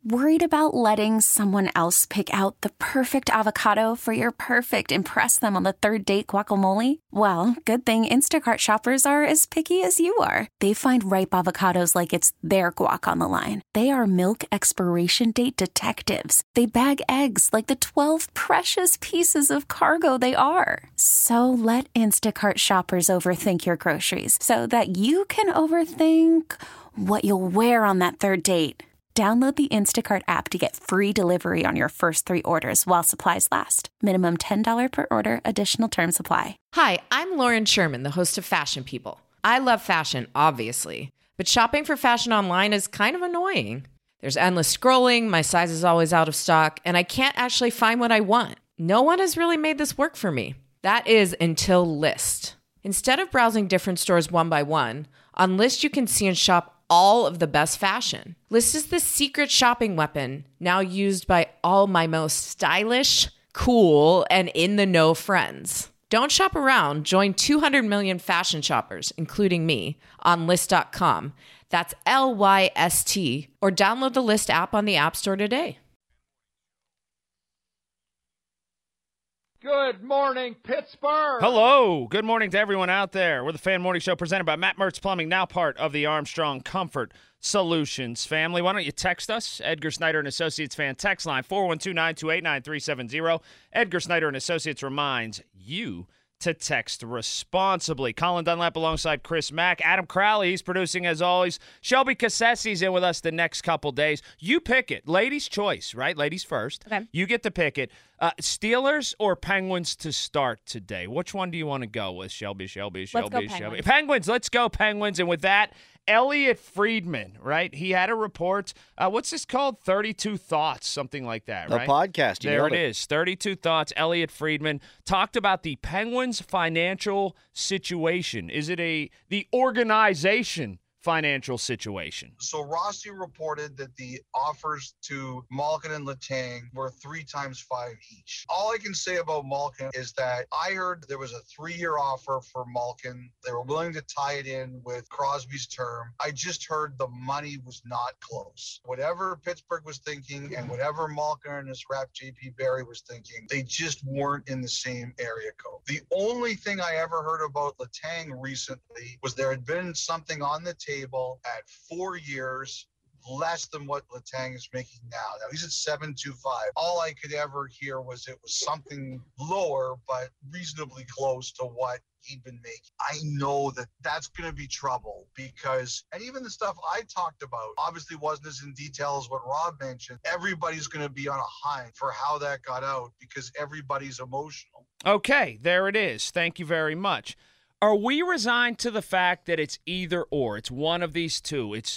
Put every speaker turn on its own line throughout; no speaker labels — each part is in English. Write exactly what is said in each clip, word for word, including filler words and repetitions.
Worried about letting someone else pick out the perfect avocado for your perfect impress them on the third date guacamole? Well, good thing Instacart shoppers are as picky as you are. They find ripe avocados like it's their guac on the line. They are milk expiration date detectives. They bag eggs like the twelve precious pieces of cargo they are. So let Instacart shoppers overthink your groceries so that you can overthink what you'll wear on that third date. Download the Instacart app to get free delivery on your first three orders while supplies last. Minimum ten dollars per order. Additional terms apply.
Hi, I'm Lauren Sherman, the host of Fashion People. I love fashion, obviously, but shopping for fashion online is kind of annoying. There's endless scrolling, my size is always out of stock, and I can't actually find what I want. No one has really made this work for me. That is until Lyst. Instead of browsing different stores one by one, on Lyst you can see and shop all of the best fashion. Lyst is the secret shopping weapon now used by all my most stylish, cool, and in-the-know friends. Don't shop around. Join two hundred million fashion shoppers, including me, on Lyst dot com. That's L Y S T. Or download the Lyst app on the App Store today.
Good morning, Pittsburgh.
Hello. Good morning to everyone out there. We're the Fan Morning Show presented by Matt Mertz Plumbing, now part of the Armstrong Comfort Solutions family. Why don't you text us? Edgar Snyder and Associates fan text line four one two, nine two eight, nine three seven zero. Edgar Snyder and Associates reminds you to text responsibly. Colin Dunlap alongside Chris Mack. Adam Crowley, he's producing as always. Shelby Cassesi's in with us the next couple days. You pick it. Ladies' choice, right? Ladies first.
Okay.
You get to pick it. Uh, Steelers or Penguins to start today? Which one do you want to go with? Shelby, Shelby, Shelby,
Let's go
Shelby.
Penguins.
Penguins, let's go Penguins. And with that, Elliot Friedman, right? He had a report. Uh, what's this called? thirty-two Thoughts, something like that,
The
right?
podcast. You
There
nailed
it is. thirty-two Thoughts. Elliot Friedman talked about the Penguins' financial situation. Is it a the organization financial situation?
So Rossi reported that the offers to Malkin and Letang were three times five each. All I can say about Malkin is that I heard there was a three-year offer for Malkin. They were willing to tie it in with Crosby's term. I just heard the money was not close. Whatever Pittsburgh was thinking and whatever Malkin and his rep J P Barry was thinking, they just weren't in the same area code. The only thing I ever heard about Letang recently was there had been something on the table at four years, less than what Letang is making now. Now he's at seven two five. All I could ever hear was it was something lower, but reasonably close to what he'd been making. I know that that's going to be trouble because, and even the stuff I talked about obviously wasn't as in detail as what Rob mentioned. Everybody's going to be on a high for how that got out because everybody's emotional.
Okay, there it is. Thank you very much. Are we resigned to the fact that it's either or? It's one of these two. It's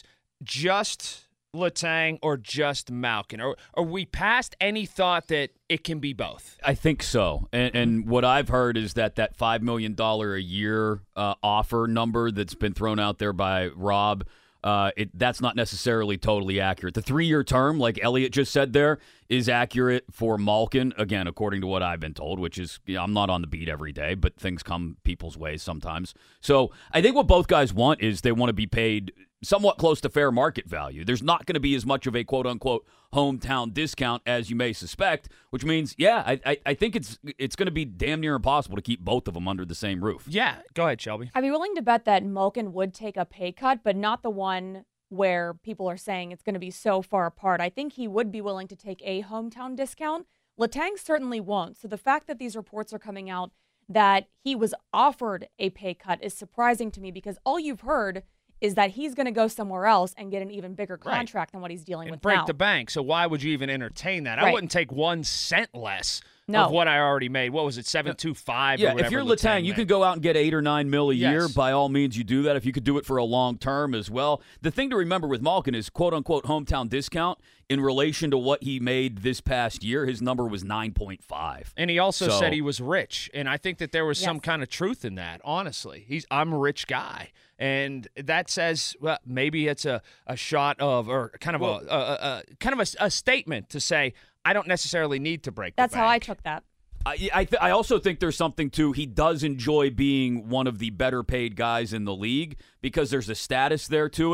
just Letang or just Malkin? Or are we past any thought that it can be both?
I think so. And, and what I've heard is that that five million dollars a year uh, offer number that's been thrown out there by Rob, uh, it, that's not necessarily totally accurate. The three-year term, like Elliot just said there, is accurate for Malkin, again, according to what I've been told, which is, you know, I'm not on the beat every day, but things come people's ways sometimes. So I think what both guys want is they want to be paid somewhat close to fair market value. There's not going to be as much of a quote-unquote hometown discount as you may suspect, which means, yeah, I, I, I think it's it's going to be damn near impossible to keep both of them under the same roof.
Yeah, go ahead, Shelby.
I'd be willing to bet that Malkin would take a pay cut, but not the one where people are saying it's going to be so far apart. I think he would be willing to take a hometown discount. Letang certainly won't. So the fact that these reports are coming out that he was offered a pay cut is surprising to me because all you've heard is that he's going to go somewhere else and get an even bigger contract right. than what he's dealing
and
with
break
now.
the bank. So why would you even entertain that?
Right.
I wouldn't take one cent less
no.
of what I already made. What was it, seven two five?
Yeah,
or
if you're
Letang,
Letang, you can go out and get eight or nine mil a
yes.
year. By all means, you do that. If you could do it for a long term as well. The thing to remember with Malkin is quote unquote hometown discount in relation to what he made this past year. His number was nine point five.
And he also
so,
said he was rich, and I think that there was
yes.
some kind of truth in that. Honestly, he's I'm a rich guy. And that says, well, maybe it's a, a shot of, or kind of well, a, a, a kind of a, a statement to say, I don't necessarily need to break the
That's
bank.
how I took that.
I I, th- I also think there's something to he does enjoy being one of the better paid guys in the league because there's a status there to it.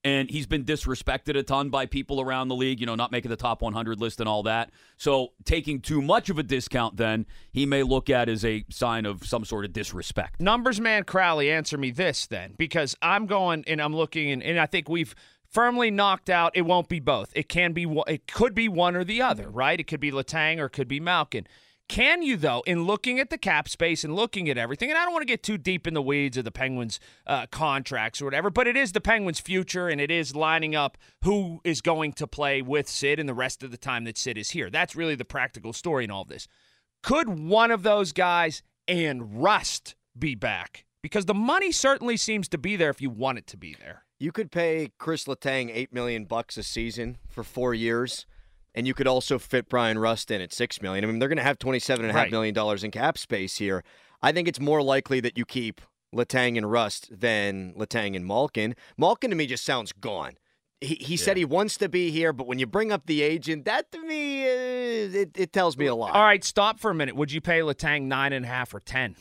and he's been disrespected a ton by people around the league, you know, not making the top one hundred list and all that. So taking too much of a discount then, he may look at as a sign of some sort of disrespect.
Numbers man Crowley, answer me this then, because I'm going and I'm looking, and, and I think we've firmly knocked out it won't be both. It can be, it could be one or the other, right? It could be Letang or it could be Malkin. Can you, though, in looking at the cap space and looking at everything, and I don't want to get too deep in the weeds of the Penguins' uh, contracts or whatever, but it is the Penguins' future, and it is lining up who is going to play with Sid and the rest of the time that Sid is here. That's really the practical story in all this. Could one of those guys and Rust be back? Because the money certainly seems to be there if you want it to be there.
You could pay Chris Letang eight million bucks a season for four years, and you could also fit Brian Rust in at six million. I mean, they're going to have twenty-seven and a half million dollars in cap space here. I think it's more likely that you keep Letang and Rust than Letang and Malkin. Malkin to me just sounds gone. He he yeah. said he wants to be here, but when you bring up the agent, that to me uh, it it tells me a lot.
All right, stop for a minute. Would you pay Letang nine and a half or ten?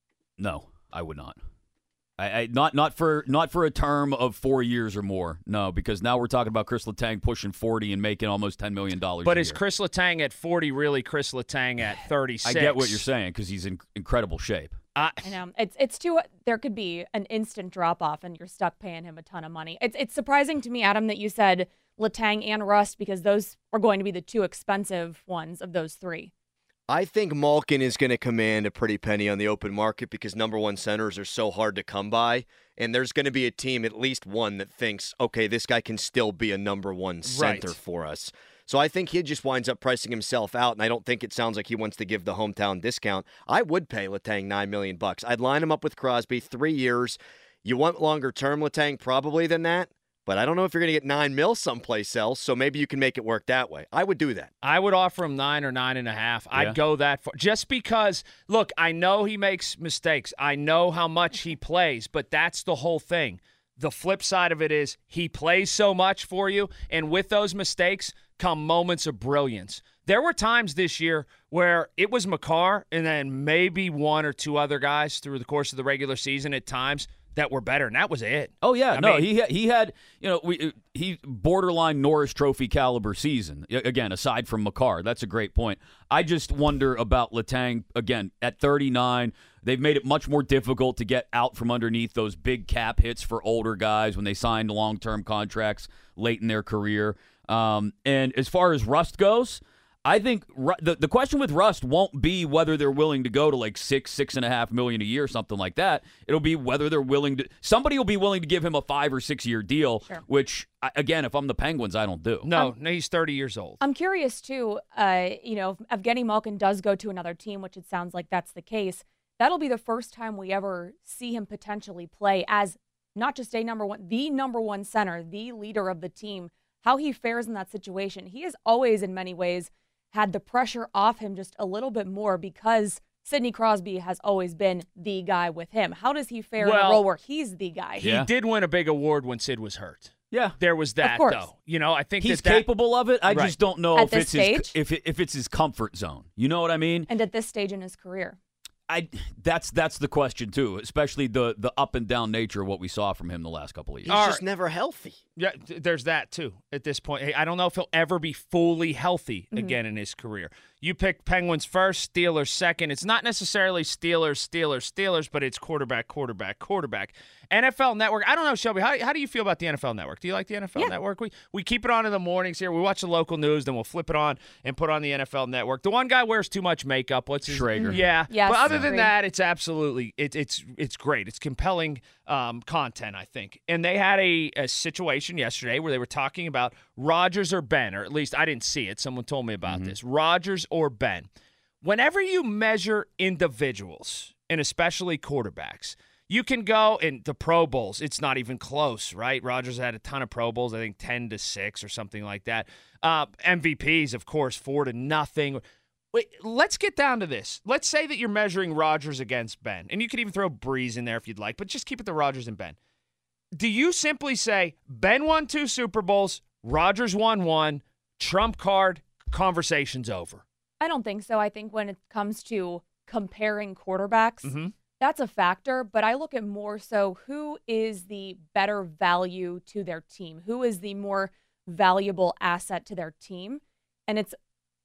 No, I would not. I, I not not for not for a term of four years or more. No, because now we're talking about Chris Letang pushing forty and making almost ten million dollars.
But
a
is
year.
Chris Letang at forty really Chris Letang at thirty-six?
I get what you're saying because he's in incredible shape.
Uh,
I know it's it's too. There could be an instant drop off, and you're stuck paying him a ton of money. It's it's surprising to me, Adam, that you said Letang and Rust because those are going to be the two expensive ones of those three.
I think Malkin is going to command a pretty penny on the open market because number one centers are so hard to come by. And there's going to be a team, at least one, that thinks, okay, this guy can still be a number one center right. for us. So I think he just winds up pricing himself out, and I don't think it sounds like he wants to give the hometown discount. I would pay Letang nine million bucks. I'd line him up with Crosby, three years. You want longer term Letang probably than that. But I don't know if you're going to get nine mil someplace else, so maybe you can make it work that way. I would do that.
I would offer him nine or nine and a half.
Yeah.
I'd go that far. Just because, look, I know he makes mistakes. I know how much he plays, but that's the whole thing. The flip side of it is he plays so much for you, and with those mistakes come moments of brilliance. There were times this year where it was Makar and then maybe one or two other guys through the course of the regular season at times that were better, and that was it.
Oh yeah,
I
no,
mean,
he he had you know we he borderline Norris Trophy caliber season. Again, aside from Makar, that's a great point. I just wonder about Letang again at thirty-nine. They've made it much more difficult to get out from underneath those big cap hits for older guys when they signed long-term contracts late in their career. Um, and as far as Rust goes, I think the the question with Rust won't be whether they're willing to go to like six, six and a half million a year, something like that. It'll be whether they're willing to. Somebody will be willing to give him a five or six year deal.
Sure.
Which, again, if I'm the Penguins, I don't do.
No,
um,
no, he's thirty years old.
I'm curious too. Uh, you know, if Evgeny Malkin does go to another team, which it sounds like that's the case. That'll be the first time we ever see him potentially play as not just a number one, the number one center, the leader of the team. How he fares in that situation, he has always, in many ways, had the pressure off him just a little bit more because Sidney Crosby has always been the guy with him. How does he fare
well,
in a role where he's the guy?
He
yeah.
did win a big award when Sid was hurt.
Yeah,
there was that
of course.
though. You know, I think
he's
that that,
capable of it. I
right.
just don't know
At
if
this
it's
stage?
his, if it, if it's his comfort zone. You know what I mean?
And at this stage in his career.
I that's that's the question too, especially the the up and down nature of what we saw from him the last couple of years.
He's
All
just
right.
never healthy.
Yeah, th- there's that too at this point. Hey, I don't know if he'll ever be fully healthy
Mm-hmm.
again in his career. You picked Penguins first, Steelers second. It's not necessarily Steelers, Steelers, Steelers, but it's quarterback, quarterback, quarterback. N F L Network. I don't know, Shelby. How, how do you feel about the N F L Network? Do you like the N F L
Yeah.
Network? We we keep it on in the mornings here. We watch the local news, then we'll flip it on and put on the N F L Network. The one guy wears too much makeup. What's his
Schrager.
Yeah.
Yes,
but other than
agreed.
that, it's absolutely it, it's it's great. It's compelling um, content, I think. And they had a, a situation yesterday where they were talking about Rodgers or Ben, or at least I didn't see it. Someone told me about
Mm-hmm.
this. Rodgers or Ben. Whenever you measure individuals, and especially quarterbacks, you can go in the Pro Bowls. It's not even close, right? Rodgers had a ton of Pro Bowls, I think ten to six or something like that. Uh, M V Ps, of course, four to nothing. Wait, let's get down to this. Let's say that you're measuring Rodgers against Ben, and you could even throw Breeze in there if you'd like, but just keep it to Rodgers and Ben. Do you simply say Ben won two Super Bowls, Rodgers won one, trump card, conversation's over?
I don't think so. I think when it comes to comparing quarterbacks,
Mm-hmm.
That's a factor, but I look at more so who is the better value to their team? Who is the more valuable asset to their team? And it's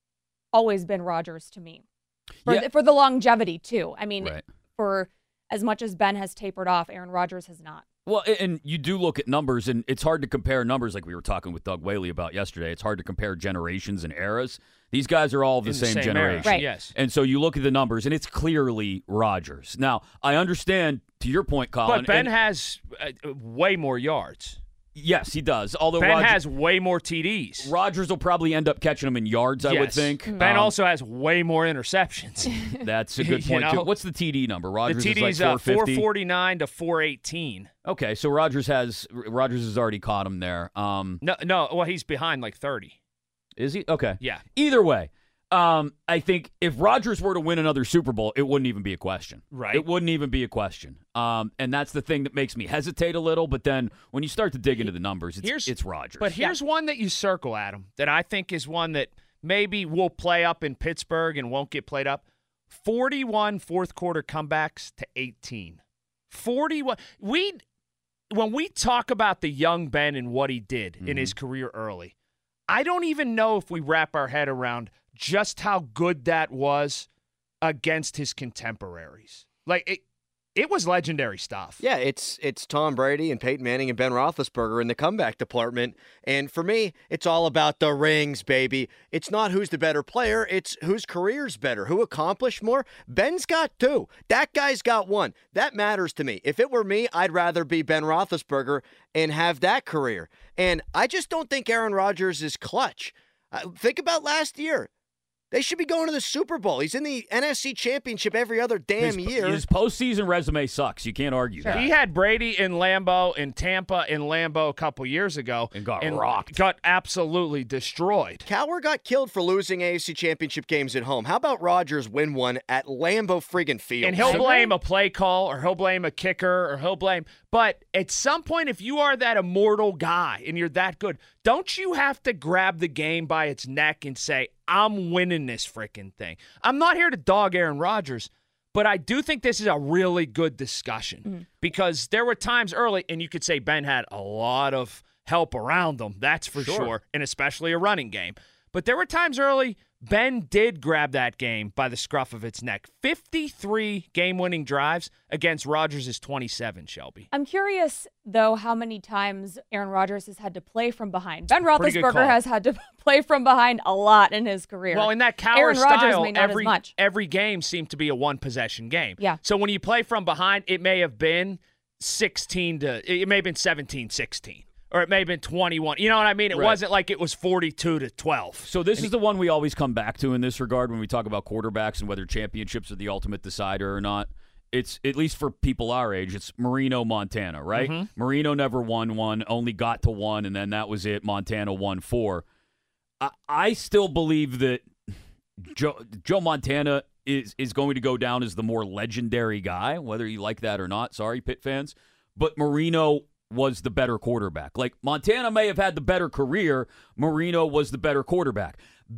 always been Rodgers to me. For,
Yeah.
the, for the longevity, too. I mean,
Right.
for as much as Ben has tapered off, Aaron Rodgers has not.
Well, a- and you do look at numbers, and it's hard to compare numbers like we were talking with Doug Whaley about yesterday. It's hard to compare generations and eras. These guys are all of the,
In the
same,
same
generation.
era,
Right.
yes.
And so you look at the numbers, and it's clearly Rodgers. Now, I understand, to your point, Colin.
But Ben
and-
has uh, way more yards.
Yes, he does. Although
Ben
Rodgers,
has way more T Ds.
Rodgers will probably end up catching them in yards, I would
Yes.
think.
Ben
Um,
also has way more interceptions.
That's a good
You
point, too.
know?
What's the T D number?
The
Rodgers
T
is
D's
like
uh,
four fifty.
four forty-nine to four eighteen.
Okay, so Rodgers has Rodgers has already caught him there. Um,
No, no. Well, he's behind like thirty.
is he? Okay.
Yeah.
Either way, um, I think if Rodgers were to win another Super Bowl, it wouldn't even be a question.
Right.
It wouldn't even be a question. Um, and that's the thing that makes me hesitate a little. But then when you start to dig into the numbers, it's,
Here's-
it's Rodgers.
But here's one that you circle, Adam, that I think is one that maybe will play up in Pittsburgh and won't get played up. forty-one fourth quarter comebacks to eighteen. forty-one. We, when we talk about the young Ben and what he did in his career early, I don't even know if we wrap our head around just how good that was against his contemporaries. Like, it, it was legendary stuff.
Yeah, it's it's Tom Brady and Peyton Manning and Ben Roethlisberger in the comeback department. And for me, it's all about the rings, baby. It's not who's the better player. It's whose career's better, who accomplished more. Ben's got two. That guy's got one. That matters to me. If it were me, I'd rather be Ben Roethlisberger and have that career. And I just don't think Aaron Rodgers is clutch. Uh, think about last year. They should be going to the Super Bowl. He's in the N F C Championship every other damn
his,
year.
his postseason resume sucks. You can't argue that.
He had Brady in Lambeau in Tampa in Lambeau a couple years ago.
And got rocked.
Got absolutely destroyed.
Cowher got killed for losing A F C Championship games at home. How about Rodgers win one at Lambeau friggin' Field?
And he'll blame a play call or he'll blame a kicker or he'll blame. But at some point, if you are that immortal guy and you're that good, don't you have to grab the game by its neck and say, I'm winning this freaking thing? I'm not here to dog Aaron Rodgers, but I do think this is a really good discussion
Mm-hmm.
because there were times early, and you could say Ben had a lot of help around him, that's for
Sure.
sure, and especially a running game. But there were times early Ben did grab that game by the scruff of its neck. fifty-three game-winning drives against Rodgers' twenty-seven, Shelby.
I'm curious, though, how many times Aaron Rodgers has had to play from behind. Ben
Pretty good
Roethlisberger
call.
has had to play from behind a lot in his career.
Well, in that Cowher
Aaron Rodgers
style,
may not
every,
as much.
every game seemed to be a one-possession game.
Yeah.
So when you play from behind, it may have been sixteen to – it may have been seventeen sixteen. Or it may have been twenty-one. You know what I mean? It
Right.
wasn't like it was forty-two to twelve.
So this is the one we always come back to in this regard when we talk about quarterbacks and whether championships are the ultimate decider or not. It's, at least for people our age, it's Marino, Montana, right?
Mm-hmm.
Marino never won one, only got to one, and then that was it. Montana won four. I, I still believe that Joe, Joe Montana is, is going to go down as the more legendary guy, whether you like that or not. Sorry, Pitt fans. But Marino was the better quarterback. Like, Montana may have had the better career. Marino was the better quarterback.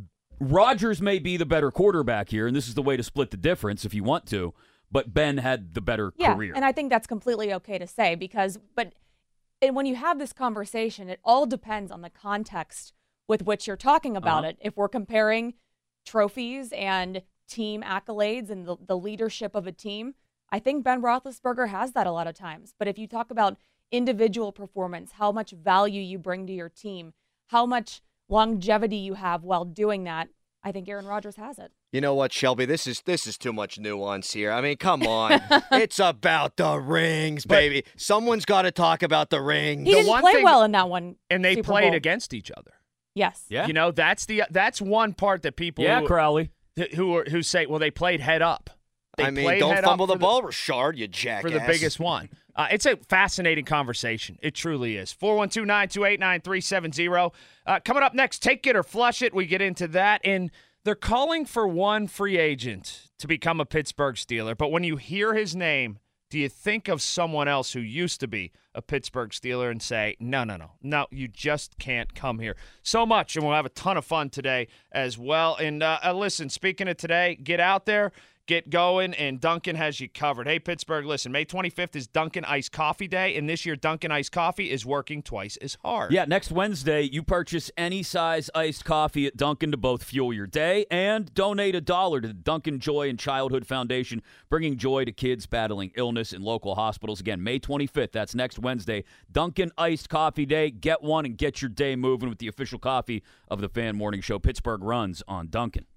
Rodgers may be the better quarterback here, and this is the way to split the difference if you want to, but Ben had the better
yeah,
career.
and I think that's completely okay to say because, but and when you have this conversation, it all depends on the context with which you're talking about
Uh-huh.
it. If we're comparing trophies and team accolades and the, the leadership of a team, I think Ben Roethlisberger has that a lot of times. But if you talk about individual performance, how much value you bring to your team, how much longevity you have while doing that, I think Aaron Rodgers has it.
You know what, Shelby? This is this is too much nuance here. I mean, come on. It's about the rings, baby. Someone's got to talk about the rings.
He didn't
one
play
thing-
well in that one.
And they
Super
played
Bowl.
against each other.
Yes.
Yeah.
You know, that's the that's one part that people
yeah,
who,
Crowley.
who are, who say, well, they played head up. They
I mean,
played
don't
head
fumble
up
the
for
ball, Rashard, you jackass.
for the biggest one. Uh, it's a fascinating conversation. It truly is. four one two, nine two eight, nine three seven zero. Uh, coming up next, take it or flush it. We get into that. And they're calling for one free agent to become a Pittsburgh Steeler. But when you hear his name, do you think of someone else who used to be a Pittsburgh Steeler and say, no, no, no, no, you just can't come here? So much, and we'll have a ton of fun today as well. And uh, uh, listen, speaking of today, get out there, get going, and Dunkin' has you covered. Hey, Pittsburgh, listen, May twenty-fifth is Dunkin' Iced Coffee Day, and this year Dunkin' Iced Coffee is working twice as hard.
Yeah, next Wednesday, you purchase any size iced coffee at Dunkin' to both fuel your day and donate a dollar to the Dunkin' Joy and Childhood Foundation, bringing joy to kids battling illness in local hospitals. Again, May twenty-fifth, that's next Wednesday, Dunkin' Iced Coffee Day. Get one and get your day moving with the official coffee of the Fan Morning Show. Pittsburgh runs on Dunkin'.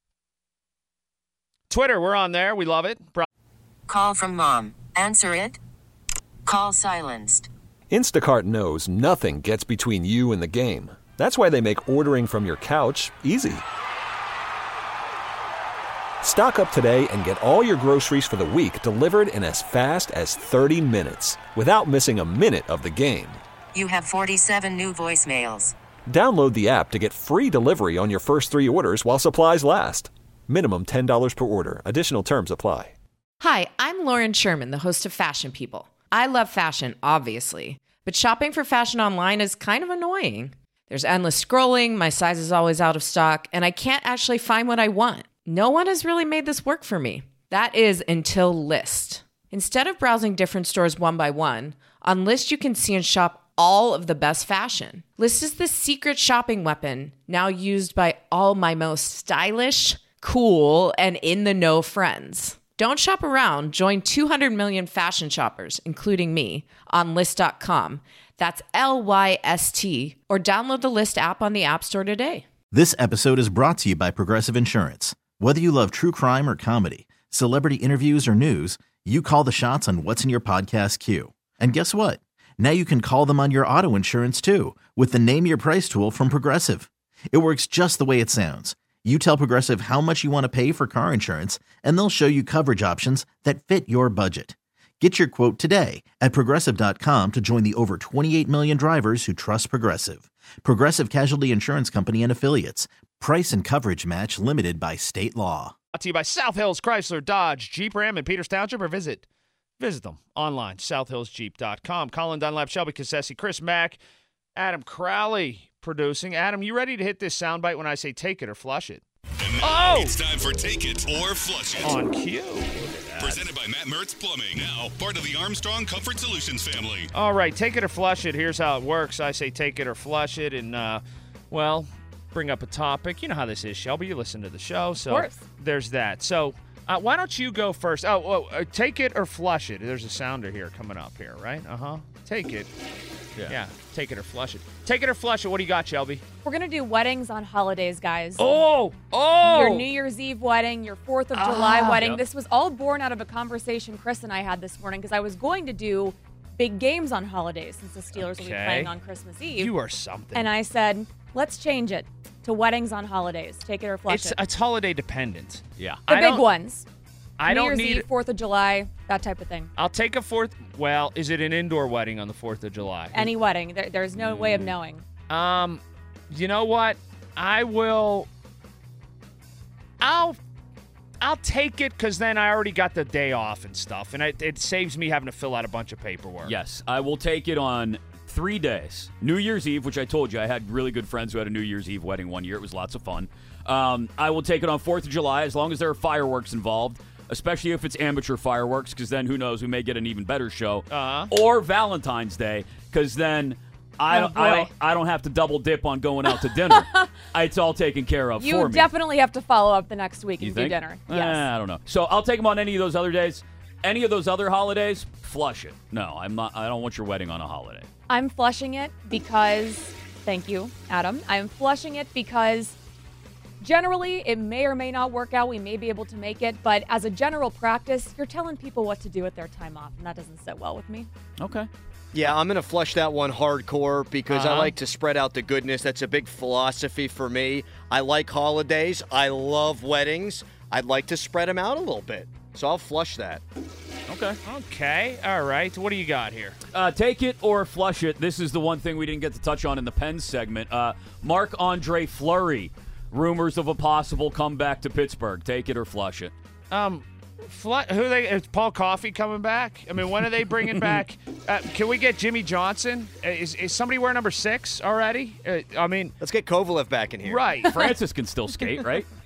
Twitter, we're on there. We love it. Bro-
Call from mom. Answer it. Call silenced.
Instacart knows nothing gets between you and the game. That's why they make ordering from your couch easy. Stock up today and get all your groceries for the week delivered in as fast as thirty minutes without missing a minute of the game.
You have forty-seven new voicemails.
Download the app to get free delivery on your first three orders while supplies last. Minimum ten dollars per order. Additional terms apply.
Hi, I'm Lauren Sherman, the host of Fashion People. I love fashion, obviously, but shopping for fashion online is kind of annoying. There's endless scrolling, my size is always out of stock, and I can't actually find what I want. No one has really made this work for me. That is until Lyst. Instead of browsing different stores one by one, on Lyst you can see and shop all of the best fashion. Lyst is the secret shopping weapon now used by all my most stylish, cool, and in-the-know friends. Don't shop around. Join two hundred million fashion shoppers, including me, on Lyst dot com. That's L Y S T. Or download the Lyst app on the App Store today.
This episode is brought to you by Progressive Insurance. Whether you love true crime or comedy, celebrity interviews or news, you call the shots on what's in your podcast queue. And guess what? Now you can call them on your auto insurance too with the Name Your Price tool from Progressive. It works just the way it sounds. You tell Progressive how much you want to pay for car insurance, and they'll show you coverage options that fit your budget. Get your quote today at Progressive dot com to join the over twenty-eight million drivers who trust Progressive. Progressive Casualty Insurance Company and Affiliates. Price and coverage match limited by state law.
Brought to you by South Hills Chrysler, Dodge, Jeep Ram, and Peters Township, or visit visit them online, south hills jeep dot com. Colin Dunlap, Shelby Cassesi, Chris Mack, Adam Crowley producing. Adam, you ready to hit this soundbite when I say take it or flush it?
Oh! It's time for Take It or Flush It.
On cue.
Presented by Matt Mertz Plumbing. Now, part of the Armstrong Comfort Solutions family.
All right, take it or flush it. Here's how it works. I say take it or flush it, and, uh, well, bring up a topic. You know how this is, Shelby. You listen to the show, so
of course.
There's that. So uh, why don't you go first? Oh, well, uh, take it or flush it. There's a sounder here coming up here, right? Uh-huh. Take it. Yeah. yeah, take it or flush it. Take it or flush it. What do you got, Shelby?
We're going to do weddings on holidays, guys.
Oh! Oh!
Your New Year's Eve wedding, your fourth of July
ah,
wedding.
Yep.
This was all born out of a conversation Chris and I had this morning because I was going to do big games on holidays since the Steelers
okay.
will be playing on Christmas Eve.
You are something.
And I said, let's change it to weddings on holidays. Take it or flush
it's,
it.
It's holiday dependent.
Yeah.
The
I
big ones.
I
New
don't
Year's
need
Eve, fourth of July, that type of thing.
I'll take a fourth. Well, is it an indoor wedding on the fourth of July?
Any wedding. There, there's no mm. way of knowing.
Um, you know what? I will. I'll. I'll take it because then I already got the day off and stuff, and it, it saves me having to fill out a bunch of paperwork.
Yes, I will take it on three days. New Year's Eve, which I told you, I had really good friends who had a New Year's Eve wedding one year. It was lots of fun. Um, I will take it on fourth of July as long as there are fireworks involved. Especially if it's amateur fireworks, because then who knows, we may get an even better show.
Uh-huh.
Or Valentine's Day, because then I,
oh
don't, I, don't, I don't have to double dip on going out to dinner. It's all taken care of
you
for me.
You definitely have to follow up the next week
you
and
think?
do dinner.
Eh,
Yes.
I don't know. So I'll take them on any of those other days. Any of those other holidays, flush it. No, I'm not. I don't want your wedding on a holiday.
I'm flushing it because, thank you, Adam. I'm flushing it because generally, it may or may not work out. We may be able to make it. But as a general practice, you're telling people what to do with their time off, and that doesn't sit well with me.
Okay.
Yeah, I'm going to flush that one hardcore because
uh-huh.
I like to spread out the goodness. That's a big philosophy for me. I like holidays. I love weddings. I'd like to spread them out a little bit. So I'll flush that.
Okay.
Okay. All right. What do you got here?
Uh, take it or flush it. This is the one thing we didn't get to touch on in the Pens segment. Uh, Marc-Andre Fleury. Rumors of a possible comeback to Pittsburgh. Take it or flush it.
Um, fl- who they? Is Paul Coffey coming back? I mean, when are they bringing back? Uh, can we get Jimmy Johnson? Uh, is is somebody wearing number six already? Uh, I mean,
let's get Kovalev back in here.
Right.
Francis can still skate, right?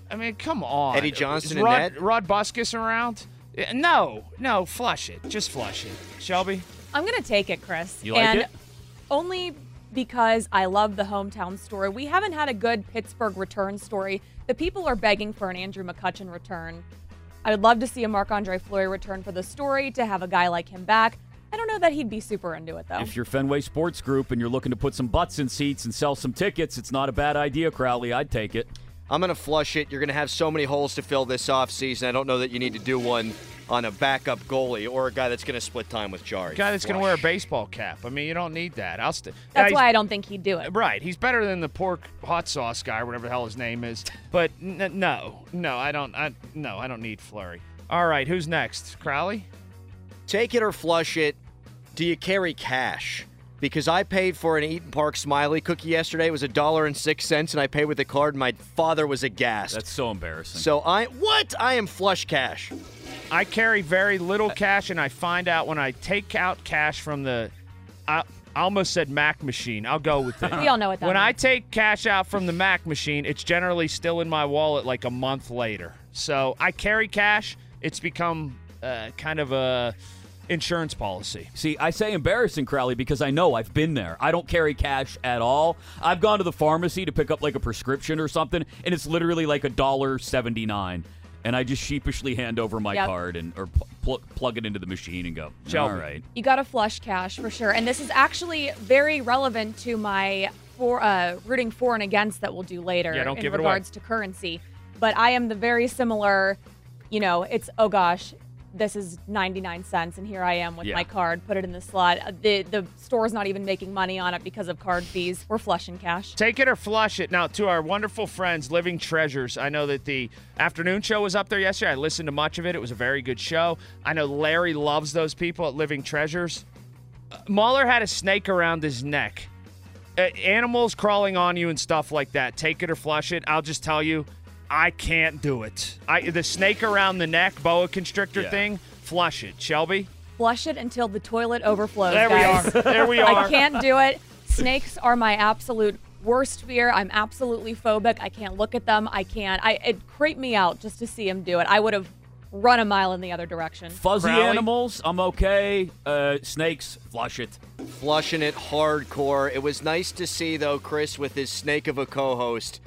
I mean, come on.
Eddie Johnson
Is
and
Rod,
net?
Rod Buskus around? Uh, No, no, flush it. Just flush it. Shelby?
I'm going to take it, Chris.
You like
and
it?
Only because I love the hometown story. We haven't had a good Pittsburgh return story. The people are begging for an Andrew McCutchen return. I would love to see a Marc-Andre Fleury return for the story, to have a guy like him back. I don't know that he'd be super into it, though.
If you're Fenway Sports Group and you're looking to put some butts in seats and sell some tickets, it's not a bad idea, Crowley. I'd take it.
I'm going to flush it. You're going to have so many holes to fill this offseason. I don't know that you need to do one on a backup goalie or a guy that's going to split time with Jari.
Guy that's going to
Flush.
wear a baseball cap. I mean, you don't need that. I'll st-
That's
Now,
why I don't think he'd do it.
Right. He's better than the pork hot sauce guy, or whatever the hell his name is. But n- no, no, I don't. I no, I don't need Fleury. All right, who's next? Crowley?
Take it or flush it. Do you carry cash? Because I paid for an Eaton Park Smiley cookie yesterday. It was a dollar and six cents, and I paid with a card. And my father was aghast.
That's so embarrassing.
So I what? I am flush cash.
I carry very little cash, and I find out when I take out cash from the. I, I almost said Mac machine. I'll go with it.
We all know what that
When I
means.
take cash out from the Mac machine, it's generally still in my wallet like a month later. So I carry cash. It's become uh, kind of a insurance policy.
See, I say embarrassing, Crowley, because I know I've been there. I don't carry cash at all. I've gone to the pharmacy to pick up like a prescription or something, and it's literally like a dollar seventy-nine. And I just sheepishly hand over my
Yep.
card and or pl- pl- plug it into the machine and go,
Shelby.
all right.
You got to flush cash for sure. And this is actually very relevant to my for uh, rooting for and against that we'll do later
Yeah, don't
in
give it away.
regards to currency. But I am the very similar, you know, it's, oh gosh, this is ninety-nine cents, and here I am with
Yeah.
my card, put it in the slot. Uh, The the store's not even making money on it because of card fees. We're flushing cash.
Take it or flush it. Now, to our wonderful friends, Living Treasures. I know that the afternoon show was up there yesterday. I listened to much of it. It was a very good show. I know Larry loves those people at Living Treasures. Uh, Mahler had a snake around his neck. Uh, animals crawling on you and stuff like that. Take it or flush it. I'll just tell you, I can't do it. I The snake around the neck, boa constrictor
Yeah.
thing, flush it. Shelby?
Flush it until the toilet overflows,
There we
guys.
are. There we are.
I can't do it. Snakes are my absolute worst fear. I'm absolutely phobic. I can't look at them. I can't. I It creeped me out just to see him do it. I would have run a mile in the other direction.
Fuzzy
Crowley?
animals, I'm okay. Uh, snakes, flush it.
Flushing it hardcore. It was nice to see, though, Chris with his snake of a co-host.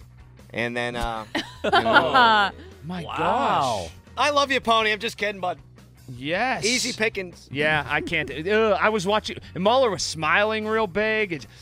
And then, uh, you know,
My
Wow.
gosh.
I love you, Pony. I'm just kidding, bud.
Yes.
Easy pickings.
Yeah, I can't. Ugh, I was watching, and Mueller was smiling real big. And,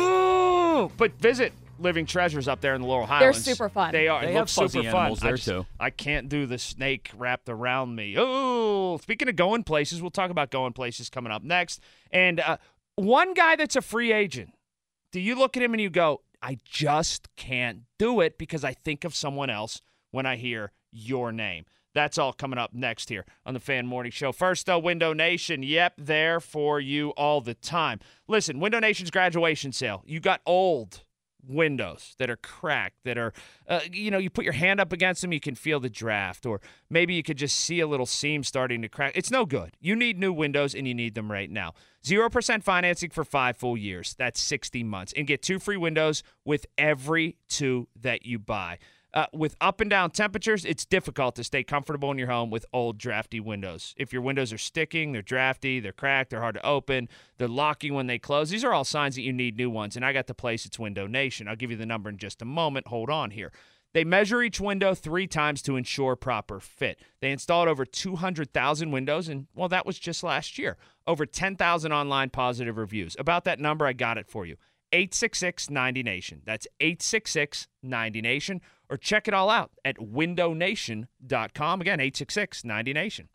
ooh, but visit Living Treasures up there in the Laurel Highlands.
super fun.
They are.
They
it
have
looks
fuzzy
super fun.
animals there,
I just-
too.
I can't do the snake wrapped around me. Oh, speaking of going places, we'll talk about going places coming up next. And uh, one guy that's a free agent. Do you look at him and you go, I just can't do it because I think of someone else when I hear your name? That's all coming up next here on the Fan Morning Show. First, though, Window Nation. Yep, there for you all the time. Listen, Window Nation's graduation sale. You got old windows that are cracked, that are, uh, you know, you put your hand up against them, you can feel the draft, or maybe you could just see a little seam starting to crack. It's no good. You need new windows, and you need them right now. zero percent financing for five full years. That's sixty months. And get two free windows with every two that you buy. Uh, with up and down temperatures, it's difficult to stay comfortable in your home with old, drafty windows. If your windows are sticking, they're drafty, they're cracked, they're hard to open, they're locking when they close, these are all signs that you need new ones. And I got the place. It's Window Nation. I'll give you the number in just a moment. Hold on here. They measure each window three times to ensure proper fit. They installed over two hundred thousand windows, and, well, that was just last year. Over ten thousand online positive reviews. About that number, I got it for you. eight six six ninety nation. That's eight six six ninety nation. Or check it all out at window nation dot com. Again, eight six six ninety nation.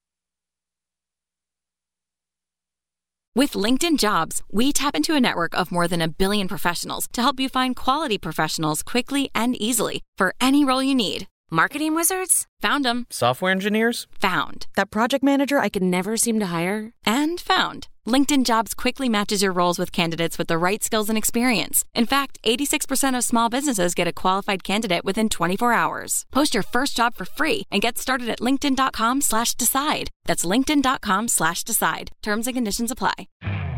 With LinkedIn Jobs, we tap into a network of more than a billion professionals to help you find quality professionals quickly and easily for any role you need. Marketing wizards? Found them.
Software engineers?
Found. That project manager I could never seem to hire? And found. LinkedIn Jobs quickly matches your roles with candidates with the right skills and experience. In fact, eighty-six percent of small businesses get a qualified candidate within twenty-four hours. Post your first job for free and get started at linkedin.com slash decide. That's linkedin.com slash decide. Terms and conditions apply.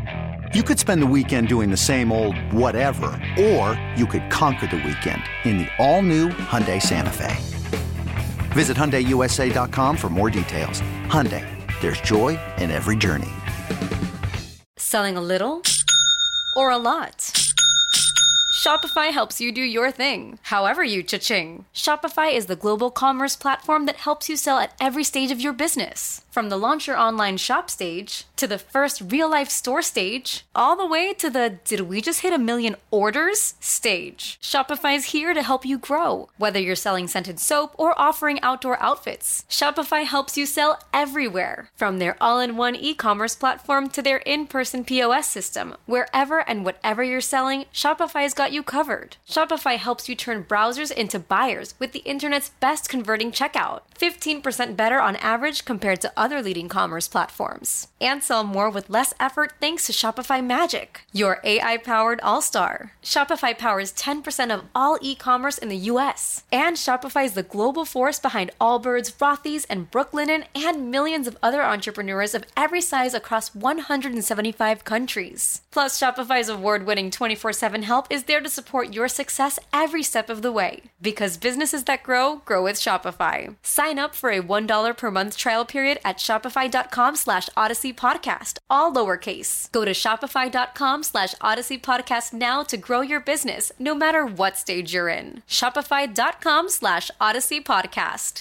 You could spend the weekend doing the same old whatever, or you could conquer the weekend in the all-new Hyundai Santa Fe. Visit Hyundai U S A dot com for more details. Hyundai, there's joy in every journey.
Selling a little or a lot? Shopify helps you do your thing, however you cha-ching. Shopify is the global commerce platform that helps you sell at every stage of your business. From the launch your online shop stage, to the first real-life store stage, all the way to the did we just hit a million orders stage. Shopify's here to help you grow. Whether you're selling scented soap or offering outdoor outfits, Shopify helps you sell everywhere. From their all-in-one e-commerce platform to their in-person P O S system, wherever and whatever you're selling, Shopify's got you covered. Shopify helps you turn browsers into buyers with the internet's best converting checkout. fifteen percent better on average compared to other leading commerce platforms. And sell more with less effort thanks to Shopify Magic, your A I-powered all-star. Shopify powers ten percent of all e-commerce in the U S. And Shopify is the global force behind Allbirds, Rothy's, and Brooklinen, and millions of other entrepreneurs of every size across one hundred seventy-five countries. Plus, Shopify's award-winning twenty-four seven help is there to support your success every step of the way. Because businesses that grow, grow with Shopify. Sign up for a one dollar per month trial period at shopify.com slash Odyssey Podcast, all lowercase. Go to shopify.com slash Odyssey Podcast now to grow your business, no matter what stage you're in. Shopify.com slash Odyssey Podcast.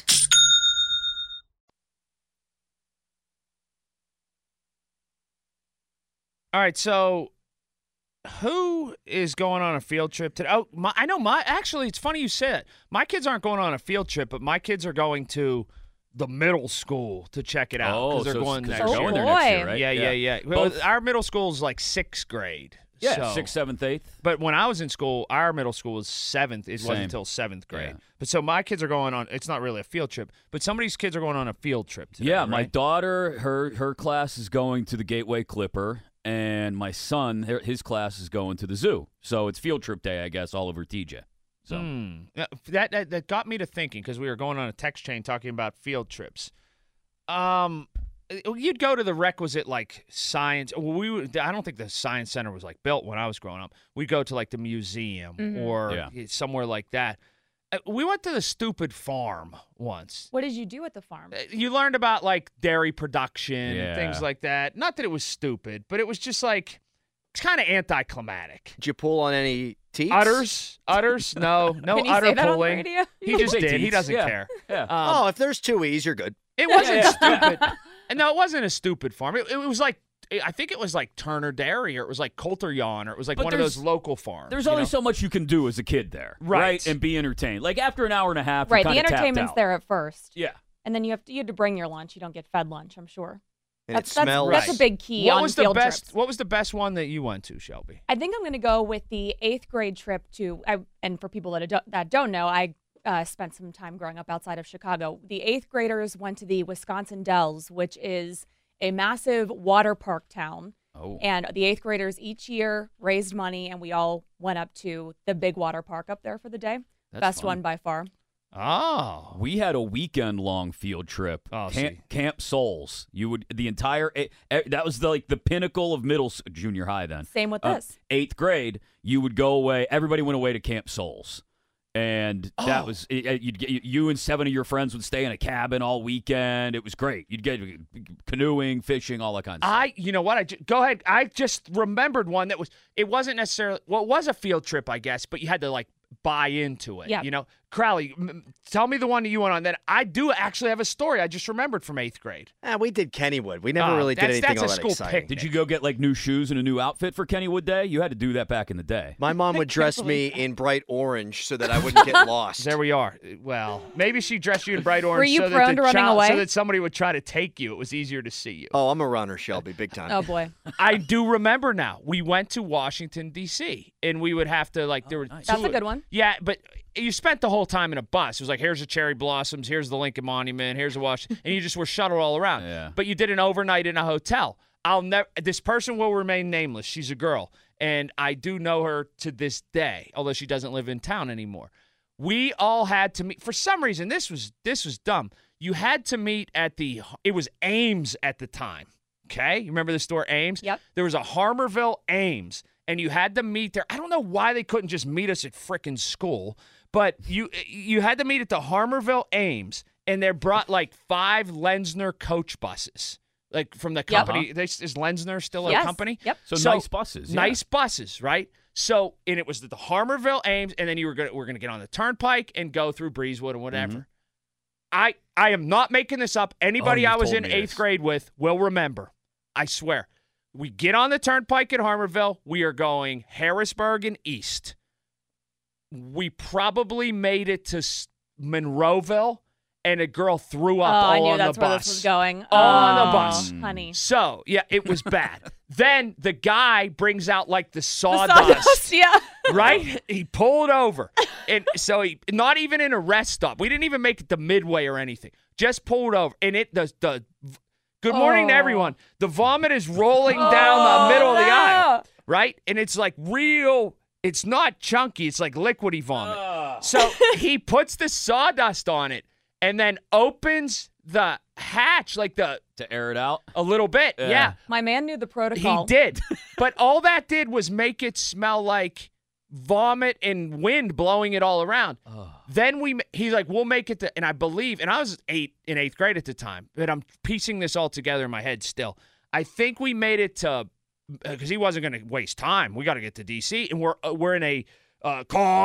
All right, so who is going on a field trip today? Oh, my, I know my. Actually, it's funny you say it. My kids aren't going on a field trip, but my kids are going to the middle school to check it out.
Oh,
they're
so
going
they're
next
going
year.
there next year, right?
Yeah, yeah, yeah.
yeah.
Well,
Both,
our middle school is like sixth grade.
yeah,
so.
sixth, seventh, eighth.
But when I was in school, our middle school was seventh. It
Same.
wasn't until seventh grade.
Yeah.
But so my kids are going on. It's not really a field trip, but somebody's kids are going on a field trip today.
Yeah, my
right?
daughter, her her class is going to the Gateway Clipper, and my son, his class is going to the zoo. So it's field trip day, I guess, all over T J. So
Hmm. that, that that got me to thinking because we were going on a text chain talking about field trips. Um, you'd go to the requisite like science. Well, we would, I don't think the science center was like built when I was growing up. We'd go to like the museum
Mhm.
or
Yeah.
somewhere like that. Uh, We went to the stupid farm once.
What did you do at the farm?
Uh, You learned about like dairy production
Yeah.
and things like that. Not that it was stupid, but it was just like it's kind of anticlimactic.
Did you pull on any teats?
Udders, udders, no, no
Can you
udder
say that on the
pulling.
radio?
He
You
just
can say
did. He
teats,
doesn't
yeah.
care.
Yeah.
Um,
Oh, if there's two E's, you're good.
It wasn't
yeah.
stupid. No, it wasn't a stupid farm. It, it was like I think it was like Turner Dairy or it was like Coulter Yawn or it was like
But
one of
there's-
those local farms.
there's
you
only
know?
so much you can do as a kid there,
Right.
And be entertained. Like after an hour and a half,
Right,
you're
the
kinda tapped
entertainment's
out.
there at first.
Yeah.
And then you have to you have to bring your lunch. You don't get fed lunch, I'm sure.
And
That's
it
that's,
smells.
that's a big key
What
on
was the
field
best?
trips.
What was the best one that you went to, Shelby?
I think I'm going to go with the eighth grade trip to, I, and for people that don't, that don't know, I uh, spent some time growing up outside of Chicago. The eighth graders went to the Wisconsin Dells, which is a massive water park town.
Oh.
And the eighth graders each year raised money, and we all went up to the big water park up there for the day.
That's
Best
fun.
one by far.
Oh,
We had a weekend long field trip.
Oh,
Camp,
see.
Camp Souls. You would the entire eh, eh, that was the, like the pinnacle of middle s- junior high then.
Same with
Uh,
this.
Eighth grade, you would go away. Everybody went away to Camp Souls, and that
Oh.
was eh, eh, you'd get you and seven of your friends would stay in a cabin all weekend. It was great. You'd get canoeing, fishing, all that kind of stuff.
I, you know what? I ju- go ahead. I just remembered one that was. It wasn't necessarily. Well, it was a field trip, I guess, but you had to like buy into it.
Yeah.
You know, Crowley, m- tell me the one that you went on. Then I do actually have a story I just remembered from eighth grade.
Ah, we did Kennywood. We never
Oh,
really did
that's-
anything
that's
all
a
that
school
exciting.
picnic.
Did you go get like new shoes and a new outfit for Kennywood Day? You had to do that back in the day.
My mom would dress me in bright orange so that I wouldn't get lost.
There we are. Well, maybe she dressed you in bright orange
Were you
so, that
prone
the
to running
child-
away?
so that somebody would try to take you. It was easier to see you.
Oh, I'm a runner, Shelby, big time.
Oh, boy.
I do remember now. We went to Washington, D C, and we would have to, like, there were
nice.
That's
two-
a good one.
Yeah, but you spent the whole time in a bus. It was like, here's the cherry blossoms, here's the Lincoln Monument, here's the Washington, and you just were shuttled all around.
Yeah.
But you did an overnight in a hotel. I'll never. This person will remain nameless. She's a girl, and I do know her to this day, although she doesn't live in town anymore. We all had to meet for some reason. This was this was dumb. You had to meet at the. It was Ames at the time. Okay? You remember the store Ames?
Yep.
There was a Harmerville Ames, and you had to meet there. I don't know why they couldn't just meet us at frickin' school, but you you had to meet at the Harmerville Ames, and they brought like five Lenzner coach buses. Like from the company.
Yep.
They, is Lenzner still
Yes.
a company?
Yep.
So nice buses, yeah.
Nice buses, right? So, and it was the Harmerville Ames, and then you were going we're going to get on the Turnpike and go through Breezewood and whatever.
Mm-hmm.
I I am not making this up. Anybody
Oh,
I
you've
was
told
in
me
eighth
this.
grade with will remember. I swear. We get on the Turnpike at Harmerville. We are going Harrisburg and east. We probably made it to S- Monroeville, and a girl threw up
Oh,
all
I knew
on
that's
the
where
bus.
this was going.
On
Oh,
the bus.
honey.
So, yeah, it was bad. Then the guy brings out like the
The
sawdust.
sawdust, yeah.
Right? He pulled over. And so he, not even in a rest stop. We didn't even make it to Midway or anything. Just pulled over. And it, the, the, good morning to
Oh.
everyone. The vomit is rolling down the middle of the
no.
aisle. Right? And it's like real, it's not chunky. It's like liquidy vomit. So he puts the sawdust on it and then opens the hatch, like the,
To air it out?
a little bit.
Yeah.
yeah.
My man knew the
He
protocol.
did. But all that did was make it smell like vomit and wind blowing it all around. Then we, he's like, we'll make it to, and I believe, and I was eight in eighth grade at the time, but I'm piecing this all together in my head still. I think we made it to, because he wasn't going to waste time. We got to get to D C, and we're uh, we're in a uh,